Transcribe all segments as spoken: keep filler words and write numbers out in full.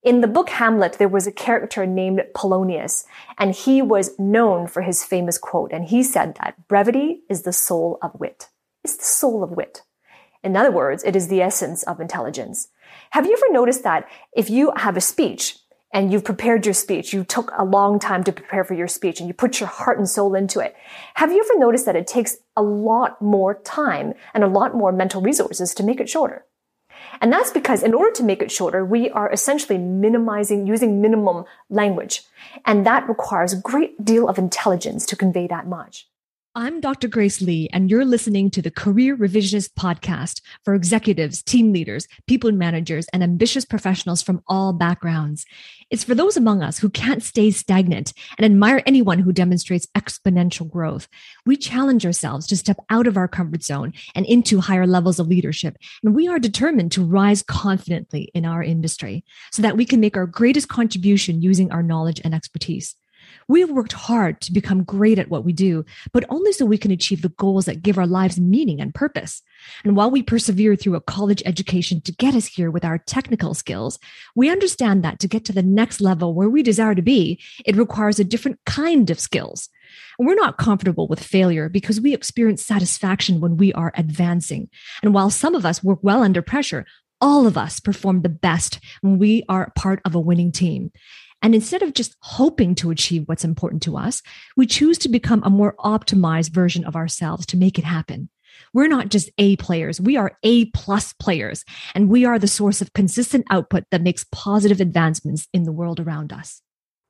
In the book Hamlet, there was a character named Polonius, and he was known for his famous quote, and he said that brevity is the soul of wit. It's the soul of wit. In other words, it is the essence of intelligence. Have you ever noticed that if you have a speech and you've prepared your speech, you took a long time to prepare for your speech and you put your heart and soul into it, have you ever noticed that it takes a lot more time and a lot more mental resources to make it shorter? And that's because in order to make it shorter, we are essentially minimizing, using minimum language. And that requires a great deal of intelligence to convey that much. I'm Doctor Grace Lee, and you're listening to the Career Revisionist Podcast for executives, team leaders, people managers, and ambitious professionals from all backgrounds. It's for those among us who can't stay stagnant and admire anyone who demonstrates exponential growth. We challenge ourselves to step out of our comfort zone and into higher levels of leadership, and we are determined to rise confidently in our industry so that we can make our greatest contribution using our knowledge and expertise. We have worked hard to become great at what we do, but only so we can achieve the goals that give our lives meaning and purpose. And while we persevere through a college education to get us here with our technical skills, we understand that to get to the next level where we desire to be, it requires a different kind of skills. And we're not comfortable with failure because we experience satisfaction when we are advancing. And while some of us work well under pressure, all of us perform the best when we are part of a winning team. And instead of just hoping to achieve what's important to us, we choose to become a more optimized version of ourselves to make it happen. We're not just A players, we are A plus players, and we are the source of consistent output that makes positive advancements in the world around us.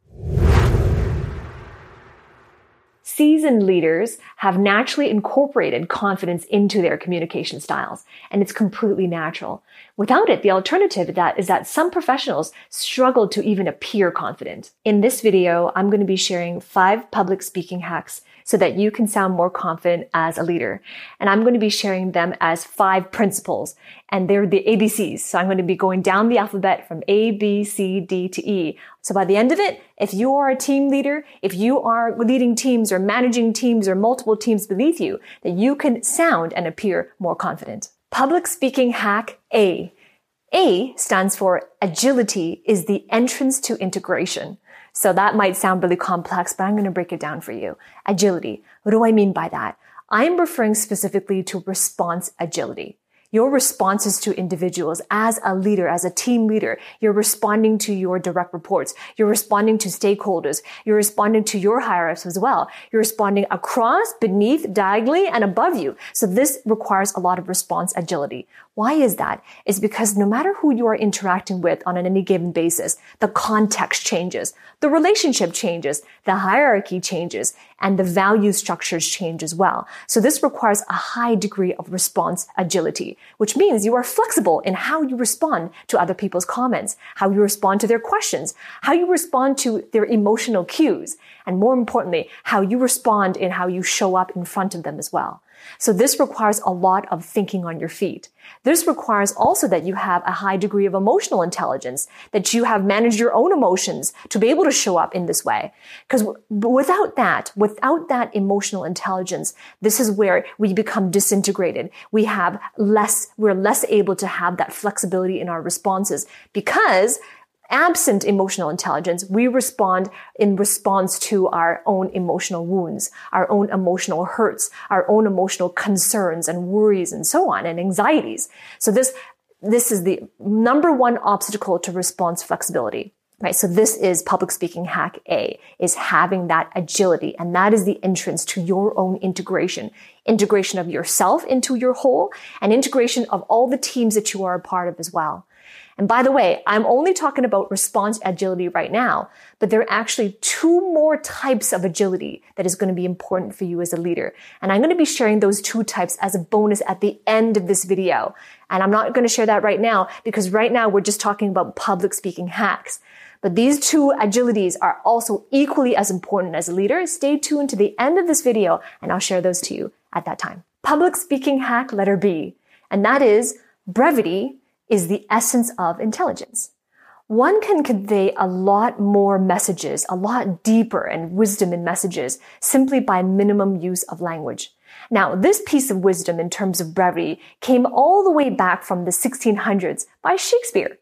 Seasoned leaders have naturally incorporated confidence into their communication styles, and it's completely natural. Without it, the alternative to that is that some professionals struggle to even appear confident. In this video, I'm going to be sharing five public speaking hacks so that you can sound more confident as a leader. And I'm going to be sharing them as five principles, and they're the A B Cs. So I'm going to be going down the alphabet from A, B, C, D to E. So by the end of it, if you are a team leader, if you are leading teams or managing teams or multiple teams beneath you, that you can sound and appear more confident. Public speaking hack A. A stands for agility is the entrance to integration. So that might sound really complex, but I'm going to break it down for you. Agility. What do I mean by that? I'm referring specifically to response agility. Your responses to individuals as a leader, as a team leader, you're responding to your direct reports. You're responding to stakeholders. You're responding to your higher-ups as well. You're responding across, beneath, diagonally, and above you. So this requires a lot of response agility. Why is that? It's because no matter who you are interacting with on any given basis, the context changes, the relationship changes, the hierarchy changes, and the value structures change as well. So this requires a high degree of response agility, which means you are flexible in how you respond to other people's comments, how you respond to their questions, how you respond to their emotional cues, and more importantly, how you respond in how you show up in front of them as well. So this requires a lot of thinking on your feet. This requires also that you have a high degree of emotional intelligence, that you have managed your own emotions to be able to show up in this way. Because without that, without that emotional intelligence, this is where we become disintegrated. We have less, we're less able to have that flexibility in our responses because absent emotional intelligence, we respond in response to our own emotional wounds, our own emotional hurts, our own emotional concerns and worries and so on, and anxieties. So this, this is the number one obstacle to response flexibility, right? So this is public speaking hack A, is having that agility. And that is the entrance to your own integration, integration of yourself into your whole and integration of all the teams that you are a part of as well. And by the way, I'm only talking about response agility right now, but there are actually two more types of agility that is going to be important for you as a leader. And I'm going to be sharing those two types as a bonus at the end of this video. And I'm not going to share that right now because right now we're just talking about public speaking hacks. But these two agilities are also equally as important as a leader. Stay tuned to the end of this video and I'll share those to you at that time. Public speaking hack letter B, and that is brevity is the essence of intelligence. One can convey a lot more messages, a lot deeper and wisdom in messages simply by minimum use of language. Now, this piece of wisdom in terms of brevity came all the way back from the sixteen hundreds by Shakespeare.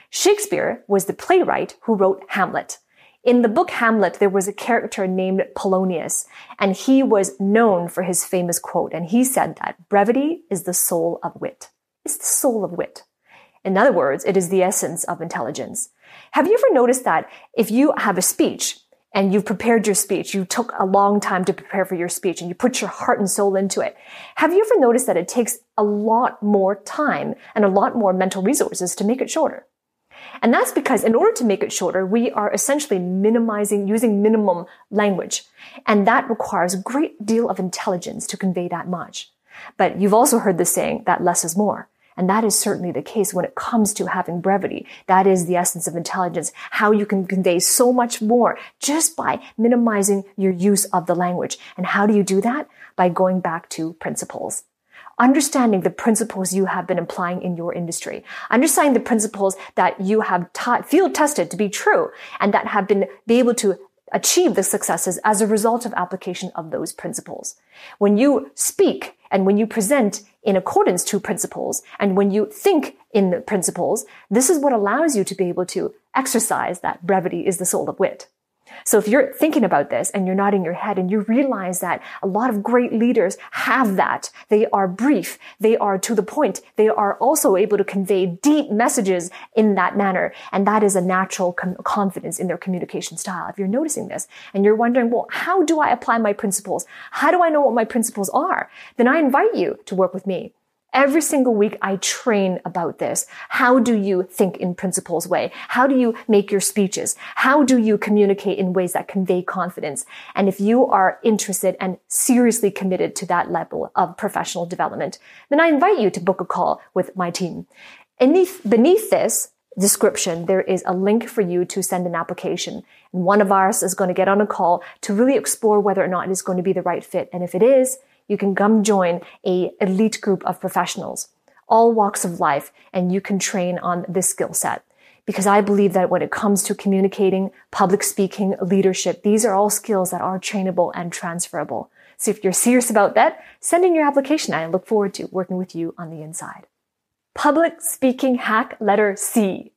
Shakespeare was the playwright who wrote Hamlet. In the book Hamlet, there was a character named Polonius, and he was known for his famous quote, and he said that brevity is the soul of wit. It's the soul of wit. In other words, it is the essence of intelligence. Have you ever noticed that if you have a speech and you've prepared your speech, you took a long time to prepare for your speech and you put your heart and soul into it, have you ever noticed that it takes a lot more time and a lot more mental resources to make it shorter? And that's because in order to make it shorter, we are essentially minimizing, using minimum language. And that requires a great deal of intelligence to convey that much. But you've also heard the saying that less is more. And that is certainly the case when it comes to having brevity. That is the essence of intelligence, how you can convey so much more just by minimizing your use of the language. And how do you do that? By going back to principles. Understanding the principles you have been applying in your industry. Understanding the principles that you have ta- field tested to be true and that have been be able to achieve the successes as a result of application of those principles. When you speak and when you present in accordance to principles and when you think in the principles, this is what allows you to be able to exercise that brevity is the soul of wit. So if you're thinking about this and you're nodding your head and you realize that a lot of great leaders have that, they are brief, they are to the point, they are also able to convey deep messages in that manner. And that is a natural com- confidence in their communication style. If you're noticing this and you're wondering, well, how do I apply my principles? How do I know what my principles are? Then I invite you to work with me. Every single week, I train about this. How do you think in principles way? How do you make your speeches? How do you communicate in ways that convey confidence? And if you are interested and seriously committed to that level of professional development, then I invite you to book a call with my team. Beneath, beneath this description, there is a link for you to send an application. And one of ours is going to get on a call to really explore whether or not it is going to be the right fit. And if it is, you can come join a elite group of professionals, all walks of life, and you can train on this skill set. Because I believe that when it comes to communicating, public speaking, leadership, these are all skills that are trainable and transferable. So if you're serious about that, send in your application. I look forward to working with you on the inside. Public speaking hack letter C.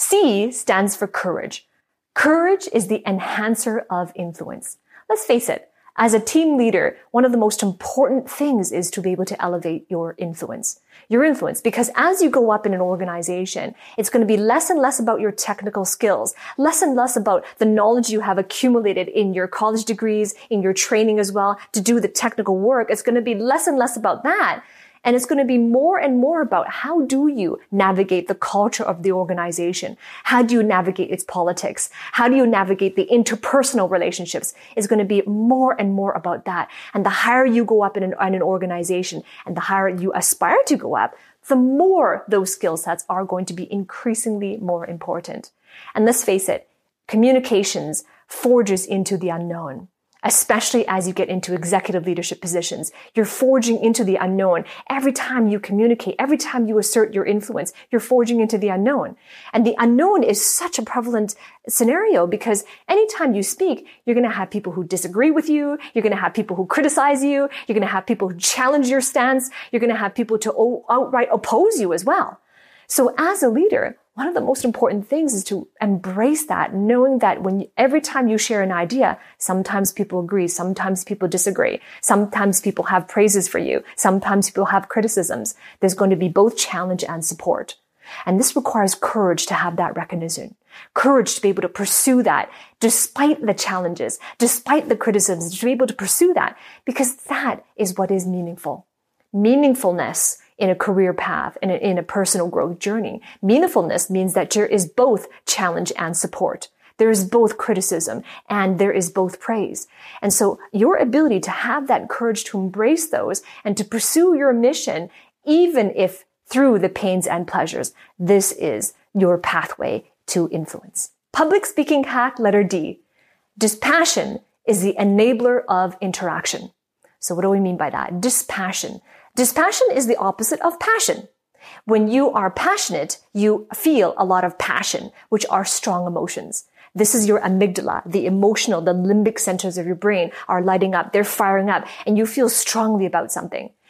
C stands for courage. Courage is the enhancer of influence. Let's face it. As a team leader, one of the most important things is to be able to elevate your influence. Your influence, because as you go up in an organization, it's going to be less and less about your technical skills, less and less about the knowledge you have accumulated in your college degrees, in your training as well, to do the technical work. It's going to be less and less about that. And it's going to be more and more about how do you navigate the culture of the organization? How do you navigate its politics? How do you navigate the interpersonal relationships? It's going to be more and more about that. And the higher you go up in an, in an organization and the higher you aspire to go up, the more those skill sets are going to be increasingly more important. And let's face it, communications forges into the unknown. Especially as you get into executive leadership positions, you're forging into the unknown. Every time you communicate, every time you assert your influence, you're forging into the unknown. And the unknown is such a prevalent scenario because anytime you speak, you're going to have people who disagree with you. You're going to have people who criticize you. You're going to have people who challenge your stance. You're going to have people to outright oppose you as well. So as a leader, one of the most important things is to embrace that, knowing that when you, every time you share an idea, sometimes people agree, sometimes people disagree, sometimes people have praises for you, sometimes people have criticisms. There's going to be both challenge and support. And this requires courage to have that recognition, courage to be able to pursue that despite the challenges, despite the criticisms, to be able to pursue that because that is what is meaningful. Meaningfulness in a career path, in a, in a personal growth journey. Meaningfulness means that there is both challenge and support. There is both criticism and there is both praise. And so your ability to have that courage to embrace those and to pursue your mission, even if through the pains and pleasures, this is your pathway to influence. Public speaking hack letter D. Dispassion is the enabler of interaction. So what do we mean by that? Dispassion. Dispassion is the opposite of passion. When you are passionate, you feel a lot of passion, which are strong emotions. This is your amygdala, the emotional, the limbic centers of your brain are lighting up, they're firing up, and you feel strongly about something.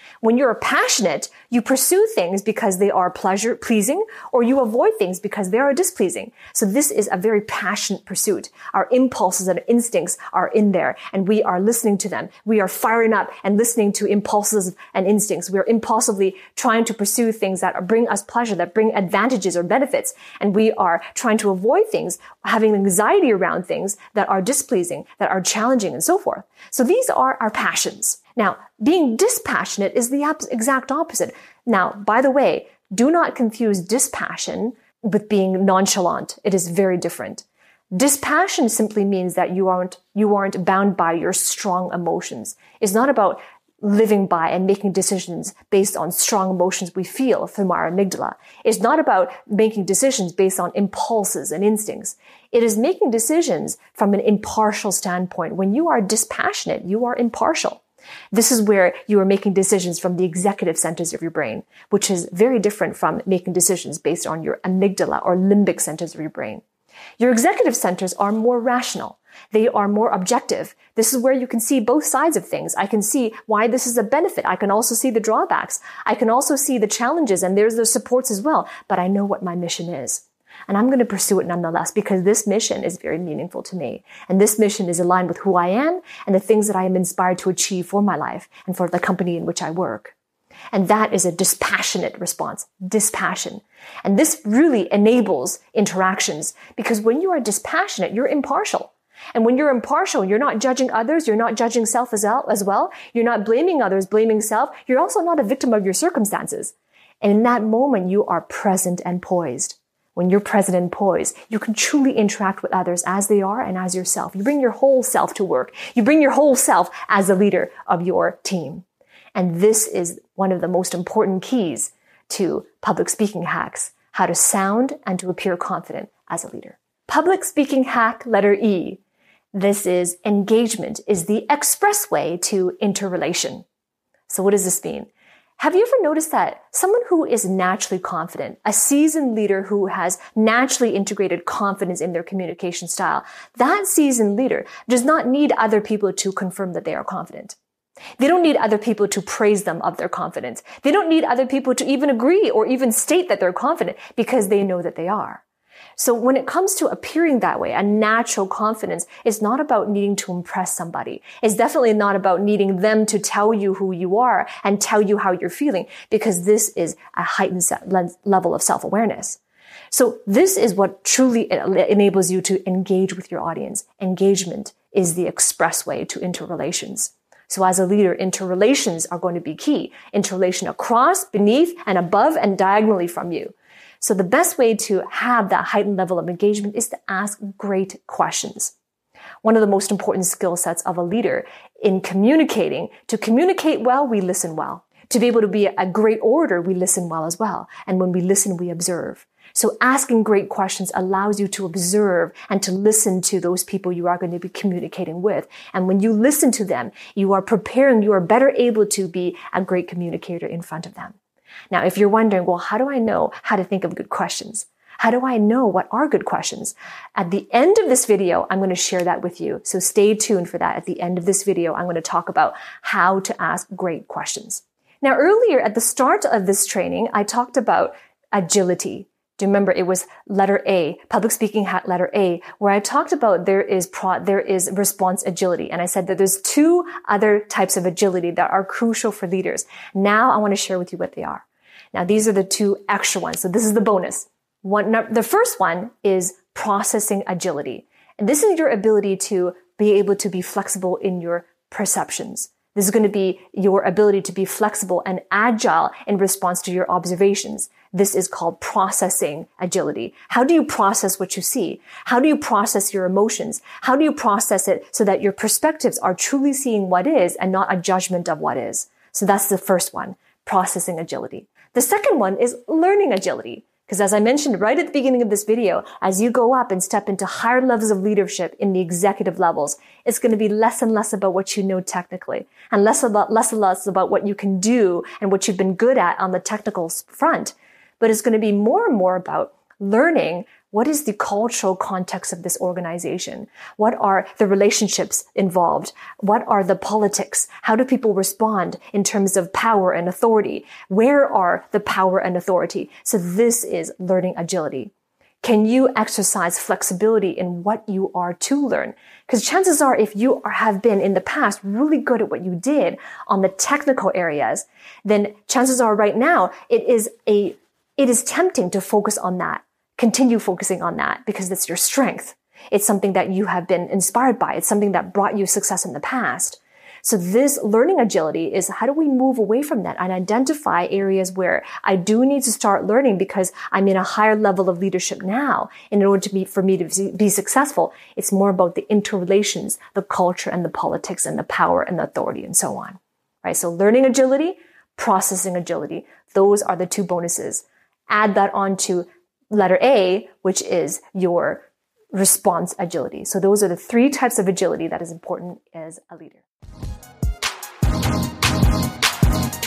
When you're passionate, you pursue things because they are pleasure pleasing, or you avoid things because they are displeasing. So this is a very passionate pursuit. Our impulses and instincts are in there, and we are listening to them. We are firing up and listening to impulses and instincts. We are impulsively trying to pursue things that bring us pleasure, that bring advantages or benefits. And we are trying to avoid things, having anxiety around things that are displeasing, that are challenging, and so forth. So these are our passions. Now, being dispassionate is the exact opposite. Now, by the way, do not confuse dispassion with being nonchalant. It is very different. Dispassion simply means that you aren't, you aren't bound by your strong emotions. It's not about living by and making decisions based on strong emotions we feel from our amygdala. It's not about making decisions based on impulses and instincts. It is making decisions from an impartial standpoint. When you are dispassionate, you are impartial. This is where you are making decisions from the executive centers of your brain, which is very different from making decisions based on your amygdala or limbic centers of your brain. Your executive centers are more rational. They are more objective. This is where you can see both sides of things. I can see why this is a benefit. I can also see the drawbacks. I can also see the challenges, and there's the supports as well. But I know what my mission is. And I'm going to pursue it nonetheless because this mission is very meaningful to me. And this mission is aligned with who I am and the things that I am inspired to achieve for my life and for the company in which I work. And that is a dispassionate response, dispassion. And this really enables interactions because when you are dispassionate, you're impartial. And when you're impartial, you're not judging others. You're not judging self as well. You're not blaming others, blaming self. You're also not a victim of your circumstances. And in that moment, you are present and poised. When you're present and poised, you can truly interact with others as they are and as yourself. You bring your whole self to work. You bring your whole self as the leader of your team. And this is one of the most important keys to public speaking hacks, how to sound and to appear confident as a leader. Public speaking hack letter E. This is engagement is the expressway to interrelation. So what does this mean? Have you ever noticed that someone who is naturally confident, a seasoned leader who has naturally integrated confidence in their communication style, that seasoned leader does not need other people to confirm that they are confident. They don't need other people to praise them of their confidence. They don't need other people to even agree or even state that they're confident because they know that they are. So when it comes to appearing that way, a natural confidence is not about needing to impress somebody. It's definitely not about needing them to tell you who you are and tell you how you're feeling, because this is a heightened level of self-awareness. So this is what truly enables you to engage with your audience. Engagement is the expressway to interrelations. So as a leader, interrelations are going to be key. Interrelation across, beneath, and above and diagonally from you. So the best way to have that heightened level of engagement is to ask great questions. One of the most important skill sets of a leader in communicating, to communicate well, we listen well. To be able to be a great orator, we listen well as well. And when we listen, we observe. So asking great questions allows you to observe and to listen to those people you are going to be communicating with. And when you listen to them, you are preparing, you are better able to be a great communicator in front of them. Now, if you're wondering, well, how do I know how to think of good questions? How do I know what are good questions? At the end of this video, I'm going to share that with you. So stay tuned for that. At the end of this video, I'm going to talk about how to ask great questions. Now, earlier at the start of this training, I talked about agility. Do you remember it was letter A, public speaking hat letter A, where I talked about there is pro, there is response agility. And I said that there's two other types of agility that are crucial for leaders. Now I want to share with you what they are. Now these are the two extra ones. So this is the bonus. One, the first one is processing agility. And this is your ability to be able to be flexible in your perceptions. This is going to be your ability to be flexible and agile in response to your observations. This is called processing agility. How do you process what you see? How do you process your emotions? How do you process it so that your perspectives are truly seeing what is and not a judgment of what is? So that's the first one, processing agility. The second one is learning agility. Because as I mentioned right at the beginning of this video, as you go up and step into higher levels of leadership in the executive levels, it's going to be less and less about what you know technically and less about, less and less about what you can do and what you've been good at on the technical front. But it's going to be more and more about learning what is the cultural context of this organization? What are the relationships involved? What are the politics? How do people respond in terms of power and authority? Where are the power and authority? So this is learning agility. Can you exercise flexibility in what you are to learn? Because chances are, if you are, have been in the past really good at what you did on the technical areas, then chances are right now it is a it is tempting to focus on that. Continue focusing on that because it's your strength. It's something that you have been inspired by. It's something that brought you success in the past. So this learning agility is how do we move away from that and identify areas where I do need to start learning because I'm in a higher level of leadership now. In order to be, for me to be successful, it's more about the interrelations, the culture and the politics and the power and the authority and so on. Right? So learning agility, processing agility, those are the two bonuses. Add that on to letter A, which is your response agility. So those are the three types of agility that is important as a leader.